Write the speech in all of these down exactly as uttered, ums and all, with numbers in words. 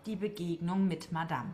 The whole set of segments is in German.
Die Begegnung mit Madame.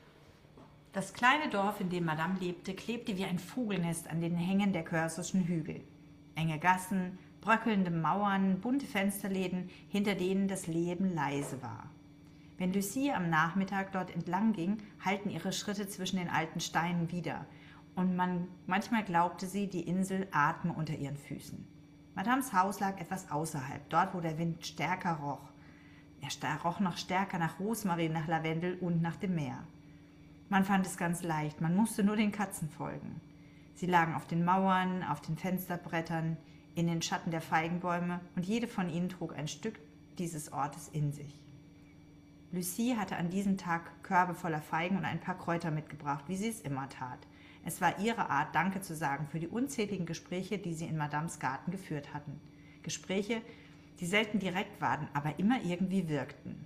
Das kleine Dorf, in dem Madame lebte, klebte wie ein Vogelnest an den Hängen der Körsischen Hügel. Enge Gassen, bröckelnde Mauern, bunte Fensterläden, hinter denen das Leben leise war. Wenn Lucie am Nachmittag dort entlang ging, hallten ihre Schritte zwischen den alten Steinen wider, und man, manchmal glaubte sie, die Insel atme unter ihren Füßen. Madames Haus lag etwas außerhalb, dort, wo der Wind stärker roch. Er roch noch stärker nach Rosmarin, nach Lavendel und nach dem Meer. Man fand es ganz leicht, man musste nur den Katzen folgen. Sie lagen auf den Mauern, auf den Fensterbrettern, in den Schatten der Feigenbäume, und jede von ihnen trug ein Stück dieses Ortes in sich. Lucie hatte an diesem Tag Körbe voller Feigen und ein paar Kräuter mitgebracht, wie sie es immer tat. Es war ihre Art, Danke zu sagen für die unzähligen Gespräche, die sie in Madames Garten geführt hatten. Gespräche, die selten direkt waren, aber immer irgendwie wirkten.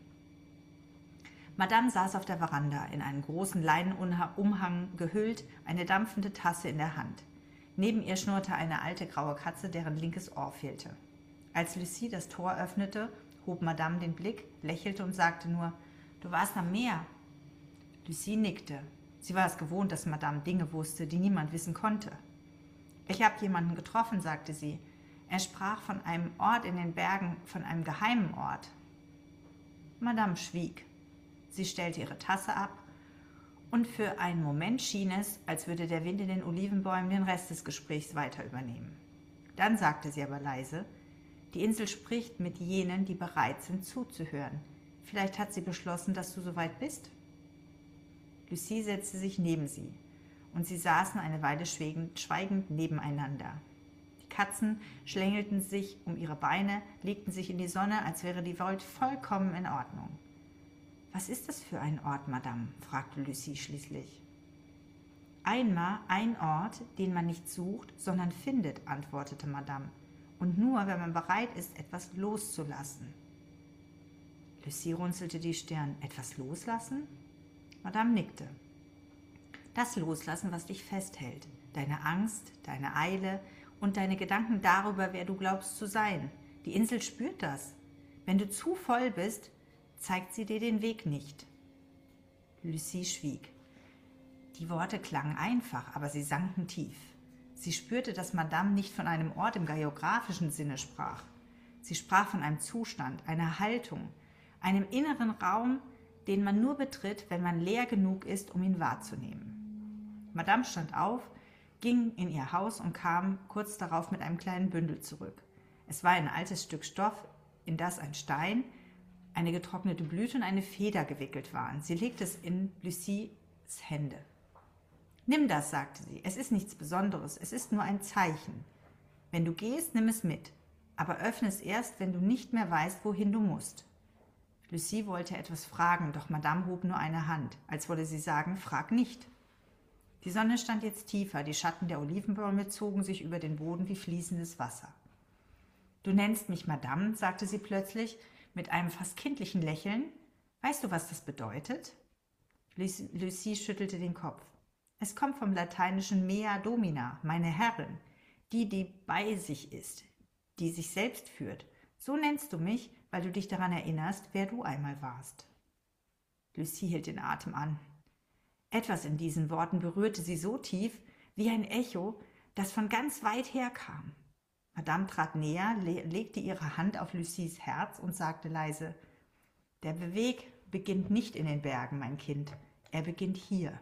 Madame saß auf der Veranda, in einen großen Leinenumhang gehüllt, eine dampfende Tasse in der Hand. Neben ihr schnurrte eine alte graue Katze, deren linkes Ohr fehlte. Als Lucie das Tor öffnete, hob Madame den Blick, lächelte und sagte nur: »Du warst am Meer.« Lucie nickte. Sie war es gewohnt, dass Madame Dinge wusste, die niemand wissen konnte. »Ich habe jemanden getroffen«, sagte sie. Er sprach von einem Ort in den Bergen, von einem geheimen Ort. Madame schwieg. Sie stellte ihre Tasse ab, und für einen Moment schien es, als würde der Wind in den Olivenbäumen den Rest des Gesprächs weiter übernehmen. Dann sagte sie aber leise: »Die Insel spricht mit jenen, die bereit sind zuzuhören. Vielleicht hat sie beschlossen, dass du soweit bist?« Lucie setzte sich neben sie, und sie saßen eine Weile schweigend nebeneinander. Die Katzen schlängelten sich um ihre Beine, legten sich in die Sonne, als wäre die Welt vollkommen in Ordnung. »Was ist das für ein Ort, Madame?« fragte Lucie schließlich. »Einmal ein Ort, den man nicht sucht, sondern findet«, antwortete Madame. »Und nur, wenn man bereit ist, etwas loszulassen.« Lucie runzelte die Stirn. »Etwas loslassen?« Madame nickte. »Das Loslassen, was dich festhält. Deine Angst, deine Eile und deine Gedanken darüber, wer du glaubst zu sein. Die Insel spürt das. Wenn du zu voll bist, zeigt sie dir den Weg nicht.« Lucie schwieg. Die Worte klangen einfach, aber sie sanken tief. Sie spürte, dass Madame nicht von einem Ort im geografischen Sinne sprach. Sie sprach von einem Zustand, einer Haltung, einem inneren Raum, den man nur betritt, wenn man leer genug ist, um ihn wahrzunehmen. Madame stand auf, ging in ihr Haus und kam kurz darauf mit einem kleinen Bündel zurück. Es war ein altes Stück Stoff, in das ein Stein, eine getrocknete Blüte und eine Feder gewickelt waren. Sie legte es in Lucies Hände. »Nimm das«, sagte sie. »Es ist nichts Besonderes, es ist nur ein Zeichen. Wenn du gehst, nimm es mit, aber öffne es erst, wenn du nicht mehr weißt, wohin du musst.« Lucie wollte etwas fragen, doch Madame hob nur eine Hand, als wolle sie sagen: »Frag nicht.« Die Sonne stand jetzt tiefer, die Schatten der Olivenbäume zogen sich über den Boden wie fließendes Wasser. »Du nennst mich Madame«, sagte sie plötzlich, mit einem fast kindlichen Lächeln. »Weißt du, was das bedeutet?« Lucie schüttelte den Kopf. »Es kommt vom lateinischen Mea Domina, meine Herrin, die, die bei sich ist, die sich selbst führt. So nennst du mich, weil du dich daran erinnerst, wer du einmal warst.« Lucie hielt den Atem an. Etwas in diesen Worten berührte sie so tief, wie ein Echo, das von ganz weit her kam. Madame trat näher, le- legte ihre Hand auf Lucies Herz und sagte leise: »Der Weg beginnt nicht in den Bergen, mein Kind, er beginnt hier.«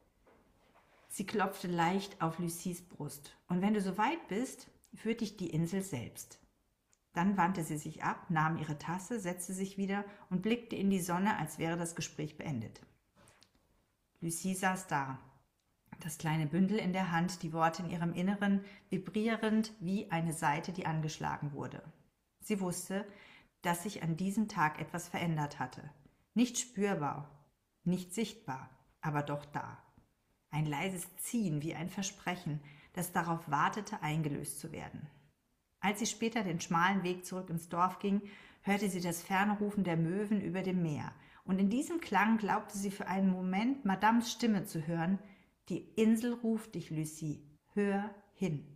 Sie klopfte leicht auf Lucies Brust. »Und wenn du so weit bist, führt dich die Insel selbst.« Dann wandte sie sich ab, nahm ihre Tasse, setzte sich wieder und blickte in die Sonne, als wäre das Gespräch beendet. Lucie saß da, das kleine Bündel in der Hand, die Worte in ihrem Inneren vibrierend wie eine Saite, die angeschlagen wurde. Sie wusste, dass sich an diesem Tag etwas verändert hatte. Nicht spürbar, nicht sichtbar, aber doch da. Ein leises Ziehen wie ein Versprechen, das darauf wartete, eingelöst zu werden. Als sie später den schmalen Weg zurück ins Dorf ging, hörte sie das ferne Rufen der Möwen über dem Meer. Und in diesem Klang glaubte sie für einen Moment Madames Stimme zu hören: »Die Insel ruft dich, Lucie, hör hin.«